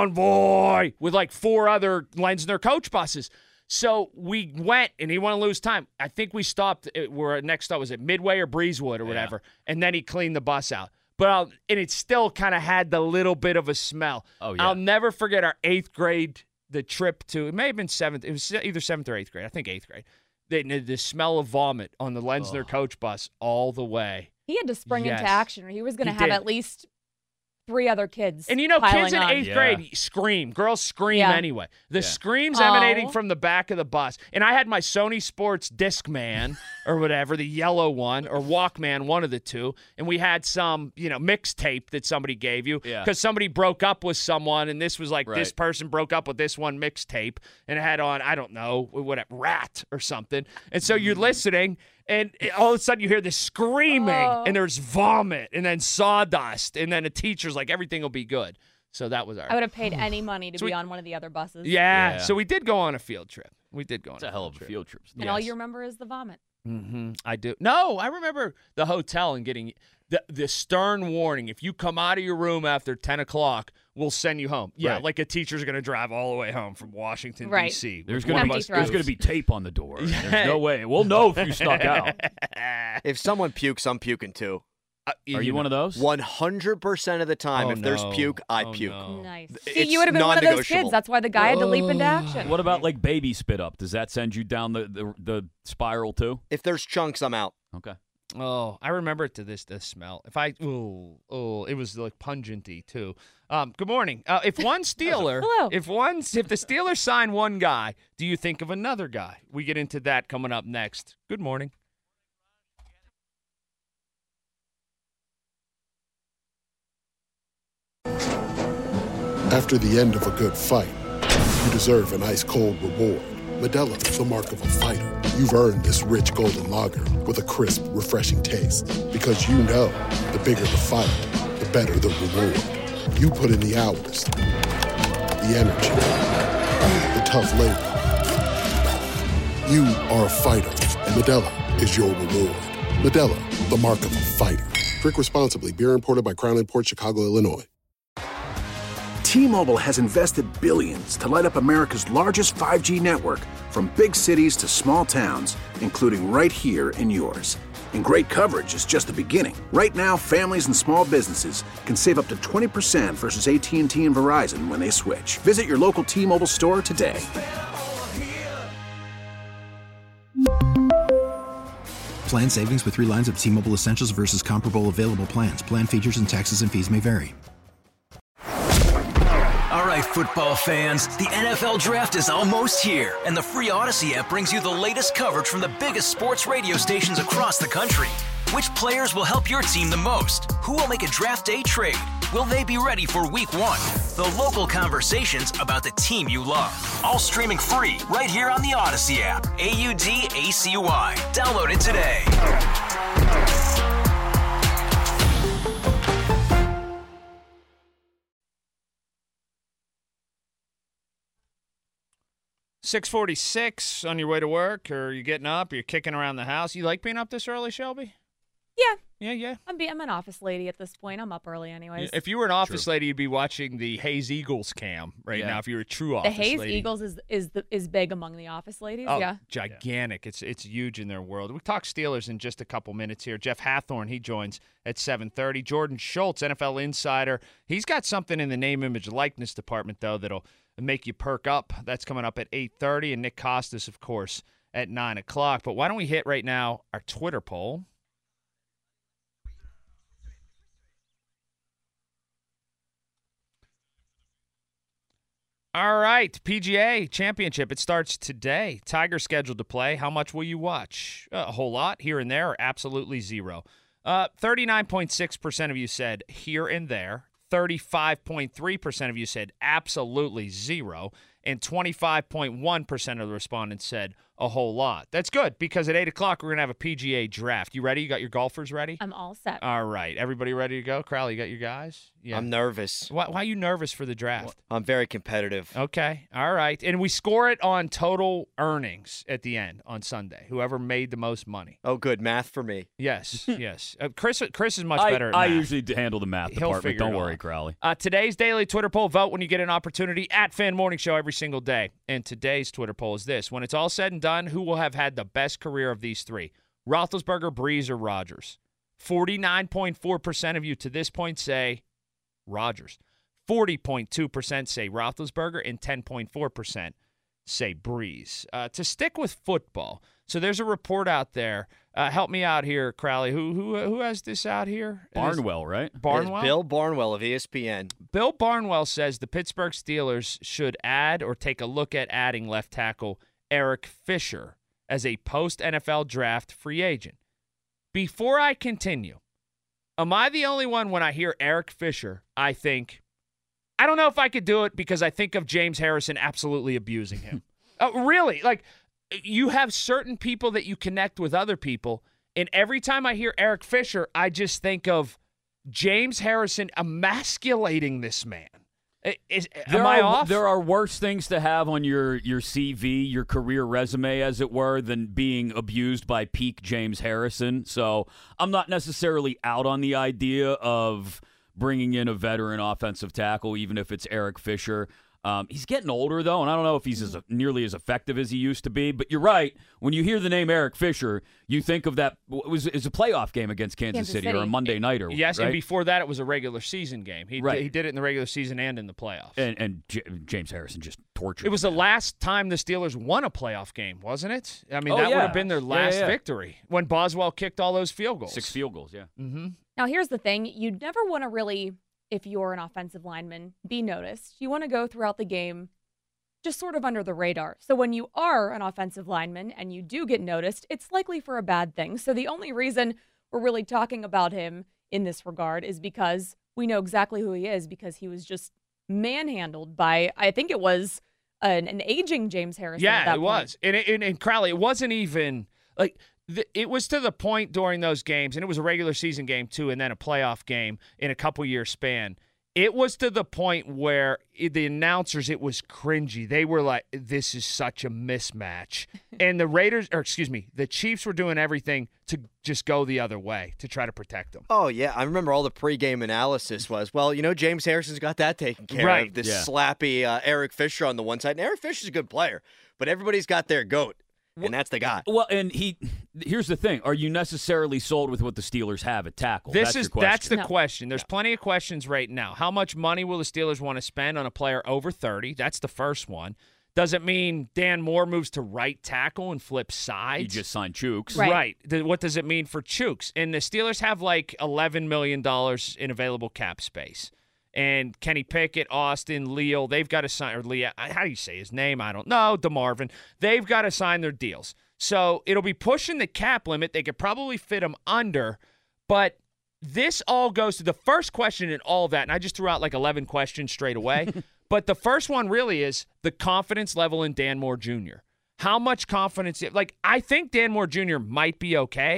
convoy with like four other Lenzner coach buses. So we went, and he wanted to lose time. I think we stopped. Where next stop was at Midway or Breezewood or whatever, and then he cleaned the bus out. But I'll, and it still kind of had the little bit of a smell.
Oh, yeah.
I'll never forget our eighth grade. The trip to it may have been seventh. It was either seventh or eighth grade. I think eighth grade. The, the smell of vomit on the Lenzner coach bus all the way.
He had to spring
Yes.
into action, or he was going to
He
have
did.
at least three other kids.
And you know,
piling
kids in
on.
eighth
Yeah.
grade scream. Girls scream
Yeah.
anyway. The
Yeah.
screams
Aw.
emanating from the back of the bus. And I had my Sony Sports Discman or whatever, the yellow one, or Walkman, one of the two. And we had some, you know, mixtape that somebody gave you
Yeah.
because somebody broke up with someone, and this was like this
Right.
person broke up with this one mixtape, and it had on, I don't know, what, Rat or something. And so
Mm-hmm.
you're listening. And it- all of a sudden you hear this screaming,
Oh.
and there's vomit, and then sawdust, and then a teacher's like, everything will be good. So that was our.
I would have paid any money to
So
be
we-
on one of the other buses.
yeah,
Yeah.
So we did go on a field trip. We did go on
It's
a,
a hell of a
trip.
field trip.
And all
Yes.
you remember is the vomit.
Mm-hmm. I do. No, I remember the hotel and getting the the stern warning: if you come out of your room after ten o'clock, we'll send you home. Yeah,
Right.
like a teacher's going to drive all the way home from Washington
Right.
D C.
There's
with
going
one
to
of
be
us
there's going to be tape on the door. There's no way. We'll know if you snuck out.
If someone pukes, I'm puking too.
Uh,
Are you one of those?
one hundred percent of the time,
Oh,
if there's
no.
puke, I
Oh,
puke.
no.
Nice. See,
It's
you would have been one of those
non-negotiable.
kids. That's why the guy had to leap into action.
What about like baby spit up? Does that send you down the, the, the spiral too?
If there's chunks, I'm out.
Okay.
Oh, I remember it to this the smell. If I oh oh, it was like pungenty too. Um, good morning. Uh, if one Steeler,
Hello.
if one if the Steelers sign one guy, do you think of another guy? We get into that coming up next. Good morning.
After the end of a good fight, you deserve an ice-cold reward. Modelo is the mark of a fighter. You've earned this rich golden lager with a crisp, refreshing taste. Because you know, the bigger the fight, the better the reward. You put in the hours, the energy, the tough labor. You are a fighter, and Modelo is your reward. Modelo, the mark of a fighter. Drink responsibly. Beer imported by Crown Imports, Chicago, Illinois.
T-Mobile has invested billions to light up America's largest five G network, from big cities to small towns, including right here in yours. And great coverage is just the beginning. Right now, families and small businesses can save up to twenty percent versus A T and T and Verizon when they switch. Visit your local T-Mobile store today.
Plan savings with three lines of T-Mobile Essentials versus comparable available plans. Plan features and taxes and fees may vary.
All right, football fans, the N F L Draft is almost here, and the free Odyssey app brings you the latest coverage from the biggest sports radio stations across the country. Which players will help your team the most? Who will make a draft day trade? Will they be ready for week one? The local conversations about the team you love. All streaming free right here on the Odyssey app. A U D A C Y. Download it today.
six forty-six on your way to work, or you're getting up, or you're kicking around the house. You like being up this early, Shelby?
Yeah.
Yeah, yeah.
I'm, be- I'm an office lady at this point. I'm up early anyways.
If you were an office lady, you'd be watching the Hayes Eagles cam right
Yeah.
now if you were a true
The
office
Hayes
lady.
Eagles is is the, is big among the office ladies.
Oh,
yeah.
gigantic. It's it's huge in their world. We'll talk Steelers in just a couple minutes here. Jeff Hathorn, he joins at seven thirty. Jordan Schultz, N F L insider. He's got something in the name, image, likeness department, though, that'll make you perk up. That's coming up at eight thirty. And Nick Costas, of course, at nine o'clock. But why don't we hit right now our Twitter poll? All right, P G A Championship. It starts today. Tiger scheduled to play. How much will you watch? Uh, a whole lot here and there, or absolutely zero. Uh, thirty-nine point six percent of you said here and there. thirty-five point three percent of you said absolutely zero. And twenty-five point one percent of the respondents said a whole lot. That's good, because at eight o'clock, we're going to have a P G A draft. You ready? You got your golfers ready?
I'm all set.
All right. Everybody ready to go? Crowley, you got your guys? Yeah.
I'm nervous.
Why, why are you nervous for the draft?
I'm very competitive.
Okay. All right. And we score it on total earnings at the end on Sunday. Whoever made the most money.
Oh, good. Math for me.
Yes. yes. Uh, Chris Chris is much
I,
better at
I
math.
usually d- handle the math
He'll
department.
figure
Don't
it
worry,
out.
Crowley.
Uh, today's daily Twitter poll, vote when you get an opportunity at Fan Morning Show every single day. And today's Twitter poll is this. When it's all said and done, who will have had the best career of these three? Roethlisberger, Breeze, or Rodgers? forty-nine point four percent of you to this point say Rodgers. forty point two percent say Roethlisberger, and ten point four percent say Breeze. Uh, to stick with football, so there's a report out there. Uh, help me out here, Crowley. Who who who has this out here?
Barnwell, right?
Barnwell?
It's Bill Barnwell of E S P N.
Bill Barnwell says the Pittsburgh Steelers should add or take a look at adding left tackle Eric Fisher as a post-N F L draft free agent. Before I continue, am I the only one when I hear Eric Fisher, I think, I don't know if I could do it because I think of James Harrison absolutely abusing him. uh, really? Like, you have certain people that you connect with other people, and every time I hear Eric Fisher, I just think of James Harrison emasculating this man. Is,
There
am I
are,
off?
There are worse things to have on your, your C V, your career resume, as it were, than being abused by peak James Harrison. So I'm not necessarily out on the idea of bringing in a veteran offensive tackle, even if it's Eric Fisher. Um, he's getting older, though, and I don't know if he's as, nearly as effective as he used to be. But you're right. When you hear the name Eric Fisher, you think of that. It was, it was a playoff game against Kansas,
Kansas
City,
City.
or a Monday nighter.
Yes,
right?
and before that, it was a regular season game. He,
Right.
he did it in the regular season and in the playoffs.
And, and J- James Harrison just tortured
It was
him.
the last time the Steelers won a playoff game, wasn't it? I mean,
Oh,
that would
yeah.
have been their
Yeah,
last
yeah, yeah.
victory when Boswell kicked all those field goals.
Six field goals, yeah.
Mm-hmm.
Now, here's the thing. You never want to really, if you're an offensive lineman, be noticed. You want to go throughout the game just sort of under the radar. So when you are an offensive lineman and you do get noticed, it's likely for a bad thing. So the only reason we're really talking about him in this regard is because we know exactly who he is, because he was just manhandled by, I think it was an, an aging James Harrison. at
Yeah,
that
it
point.
was. And, it, and, and Crowley, it wasn't even like the, it was to the point during those games, and it was a regular season game too, and then a playoff game in a couple year span. It was to the point where it, the announcers, it was cringy. They were like, this is such a mismatch. And the Raiders, or excuse me, the Chiefs were doing everything to just go the other way to try to protect them.
Oh, yeah. I remember all the pregame analysis was, well, you know, James Harrison's got that taken care
Right.
of. This
Yeah.
slappy uh, Eric Fisher on the one side. And Eric Fisher's a good player, but everybody's got their goat, and that's the guy.
Well, and he here's the thing. Are you necessarily sold with what the Steelers have at tackle?
This
that's
is
your question.
that's the
No.
question. There's plenty of questions right now. How much money will the Steelers want to spend on a player over thirty? That's the first one. Does it mean Dan Moore moves to right tackle and flips sides?
You just signed Chooks.
Right.
Right. Th- What does it mean for Chooks? And the Steelers have like eleven million dollars in available cap space. And Kenny Pickett, Austin, Leal, they've got to sign, or Leah, how do you say his name? I don't know. DeMarvin. They've got to sign their deals. So it'll be pushing the cap limit. They could probably fit them under. But this all goes to the first question in all of that. And I just threw out like eleven questions straight away. But the first one really is the confidence level in Dan Moore Junior How much confidence? Like, I think Dan Moore Junior might be okay,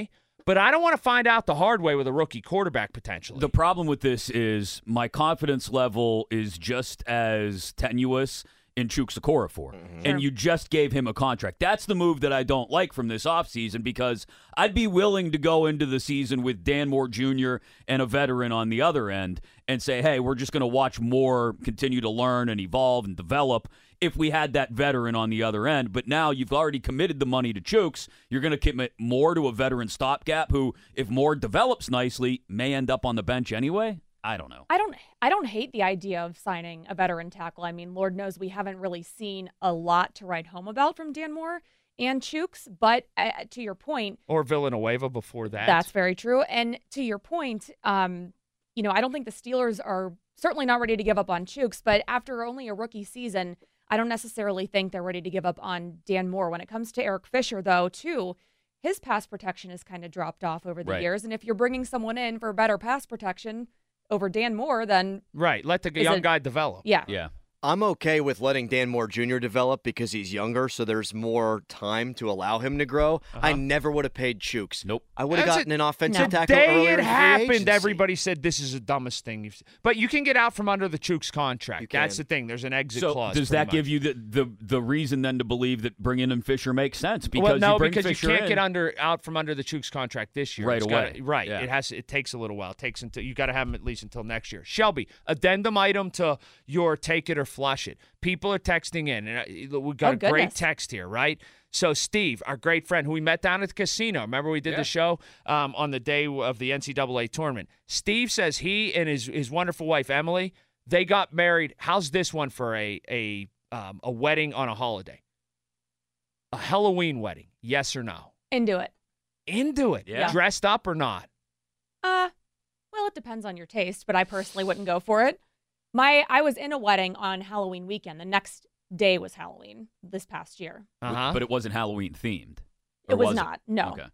But I don't want to find out the hard way with a rookie quarterback potentially.
The problem with this is my confidence level is just as tenuous in Chooks Okorafor, mm-hmm. and you just gave him a contract. That's the move that I don't like from this offseason, because I'd be willing to go into the season with Dan Moore Junior and a veteran on the other end and say, hey, we're just going to watch Moore continue to learn and evolve and develop if we had that veteran on the other end. But now you've already committed the money to Chooks. You're going to commit Moore to a veteran stopgap who, if Moore develops nicely, may end up on the bench anyway. I don't know.
I don't I don't hate the idea of signing a veteran tackle. I mean, Lord knows we haven't really seen a lot to write home about from Dan Moore and Chooks, but uh, to your point.
Or Villanueva before that.
That's very true. And to your point, um, you know, I don't think the Steelers are certainly not ready to give up on Chooks, but after only a rookie season, I don't necessarily think they're ready to give up on Dan Moore. When it comes to Eric Fisher, though, too, his pass protection has kind of dropped off over the
Right.
years. And if you're bringing someone in for better pass protection over Dan Moore, then
Right. Let the
Is
young
it-
guy develop.
yeah.
Yeah.
I'm okay with letting Dan Moore Junior develop because he's younger, so there's more time to allow him to grow.
Uh-huh.
I never would have paid Chooks.
Nope.
I would have
That's
gotten
a-
an offensive
The
tackle
day
earlier
it
in free
happened,
agency.
everybody said this is the dumbest thing. You've But you can get out from under the Chooks contract. That's the thing. There's an exit
So
clause.
does
pretty
that
much.
give you the, the the reason then to believe that bringing in Fisher makes sense? Because
well, no,
you bring
because
Fisher
you can't
in,
get under out from under the Chooks contract this year
Right
It's
away.
gotta- right.
Yeah.
It has. It takes a little while. It takes until you got to have him at least until next year. Shelby, addendum item to your take it or flush it. People are texting in, and uh, we got
Oh,
a great
goodness.
text here, right? So Steve, our great friend who we met down at the casino, remember we did
Yeah.
the show um, on the day of the N C double A tournament. Steve says he and his his wonderful wife Emily, they got married. How's this one for a a um, a wedding on a holiday? A Halloween wedding, yes or no?
into it.
Into it.
Yeah.
Dressed up or not?
Uh, well, it depends on your taste, but I personally wouldn't go for it. My I was in a wedding on Halloween weekend. The next day was Halloween this past year.
Uh-huh.
but it wasn't Halloween themed.
It
Or
was
it?
not. No.
Okay.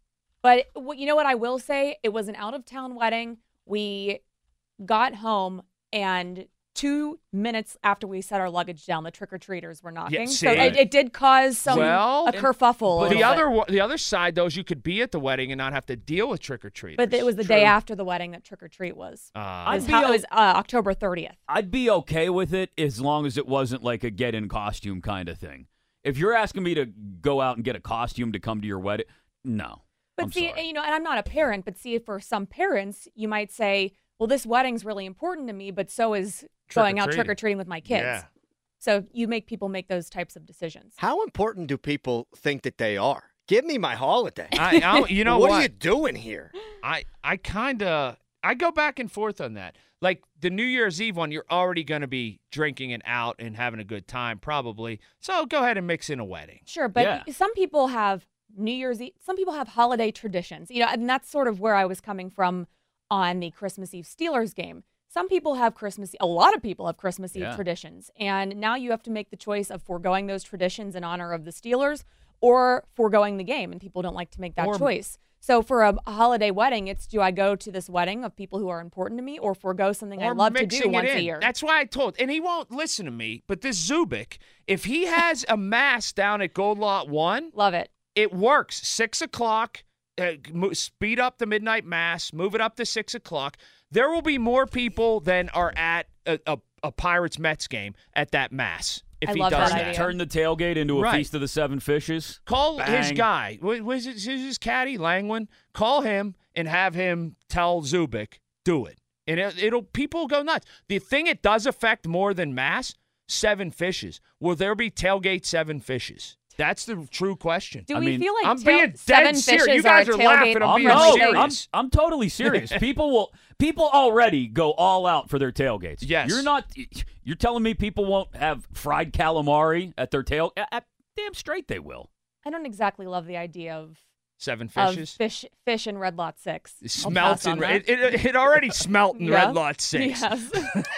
But what you know what I will say? It was an out of town wedding. We got home, and two minutes after we set our luggage down, the trick or treaters were knocking.
see?
so it, it did cause some
Well,
a kerfuffle. a
the
little
other
bit.
wa- the other side though is you could be at the wedding and not have to deal with trick or treaters.
But it was the day after the wedding that trick or treat was.
Uh,
it was,
I'd be
how- it
o-
was uh, October thirtieth.
I'd be okay with it as long as it wasn't like a get in costume kind of thing. If you're asking me to go out and get a costume to come to your wedding, no.
But
I'm
see,
sorry.
you know, and I'm not a parent, but see, for some parents, you might say, well, this wedding's really important to me, but so is going out
Trick-or-treating.
trick or treating with my kids.
Yeah.
So you make people make those types of decisions.
How important do people think that they are? Give me my holiday.
I, I, you know
what,
what?
are you doing here?
I I kind of I go back and forth on that. Like the New Year's Eve one, you're already going to be drinking and out and having a good time, probably. So go ahead and mix in a wedding.
Sure, but
Yeah.
some people have New Year's Eve, some people have holiday traditions, you know, and that's sort of where I was coming from on the Christmas Eve Steelers game. Some people have Christmas, a lot of people have Christmas Eve
Yeah.
traditions, and now you have to make the choice of foregoing those traditions in honor of the Steelers or foregoing the game, and people don't like to make that
Or-
choice. So for a, a holiday wedding, it's do I go to this wedding of people who are important to me or forego something I
Or
love to
mixing
do
it
once
in.
a year?
That's why I told, and he won't listen to me. But this Zubik, if he has a mass down at Gold Lot One,
love it.
It works. Six o'clock. Uh, mo- speed up the midnight mass. Move it up to six o'clock. There will be more people than are at a, a, a Pirates Mets game at that mass. If
I
he
love
does
that
that,
idea.
Turn the tailgate into a
Right.
feast of the seven fishes.
Call his
Bang.
guy. What was it? Who's his caddy? Langwin. Call him and have him tell Zubik, do it. And it, it'll people go nuts. The thing it does affect more than mass, seven fishes. Will there be tailgate seven fishes? That's the true question.
Do we feel like
I'm
tail-
being
seven
dead serious?
fishes
You guys
are
are
tailgate-
laughing. I'm
I'm
being
no,
serious.
I'm, I'm totally serious. people will people already go all out for their tailgates.
Yes.
You're not you're telling me people won't have fried calamari at their tail uh, uh, damn straight they will.
I don't exactly love the idea of
Seven
of
fishes.
fish fish in Red Lot Six.
It
I'll
smelts
pass on
in
that.
it, it. It already smelt in
Yeah.
Red Lot Six.
Yes.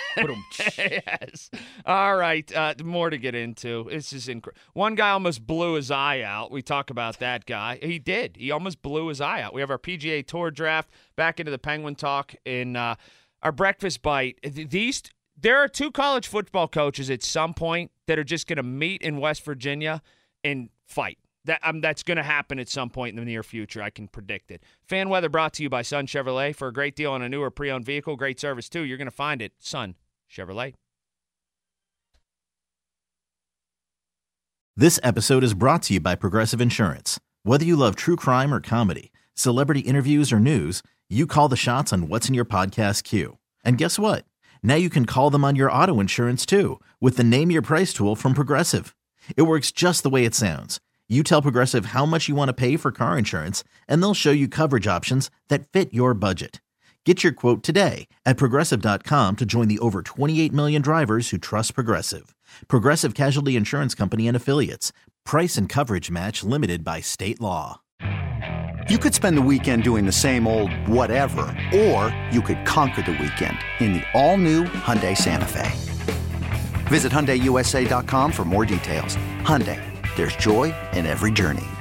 yes. All right. Uh, more to get into. This is incredible. One guy almost blew his eye out. We talk about that guy. He did. He almost blew his eye out. We have our P G A Tour draft back into the Penguin talk in uh, our breakfast bite. Th- These there are two college football coaches at some point that are just going to meet in West Virginia and fight. That um, that's going to happen at some point in the near future. I can predict it. Fan weather brought to you by Sun Chevrolet. For a great deal on a newer pre-owned vehicle, great service too, you're going to find it Sun Chevrolet.
This episode is brought to you by Progressive Insurance. Whether you love true crime or comedy, celebrity interviews or news, you call the shots on what's in your podcast queue. And guess what? Now you can call them on your auto insurance too with the Name Your Price tool from Progressive. It works just the way it sounds. You tell Progressive how much you want to pay for car insurance, and they'll show you coverage options that fit your budget. Get your quote today at Progressive dot com to join the over twenty-eight million drivers who trust Progressive. Progressive Casualty Insurance Company and Affiliates. Price and coverage match limited by state law.
You could spend the weekend doing the same old whatever, or you could conquer the weekend in the all-new Hyundai Santa Fe. Visit Hyundai U S A dot com for more details. Hyundai, there's joy in every journey.